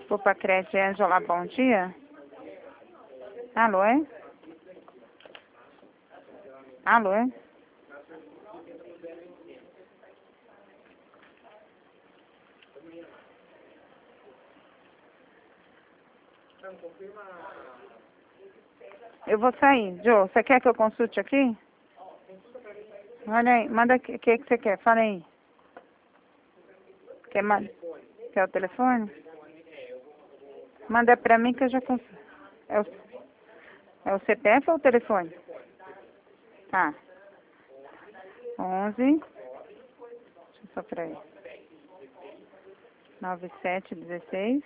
Desculpa, Crete. Ângela, bom dia. Alô, é? Alô, é? Eu vou sair. Joe, você quer que eu consulte aqui? Olha aí, manda o que você quer? Fala aí. Quer o telefone? Manda pra mim que eu já consulto. É o CPF ou o telefone? Tá. 11. Deixa eu só pra aí. 9716.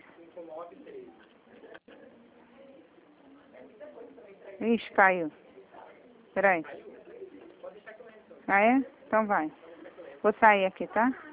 Ixi, caiu. Peraí. Ah, é? Então vai. Vou sair aqui, tá?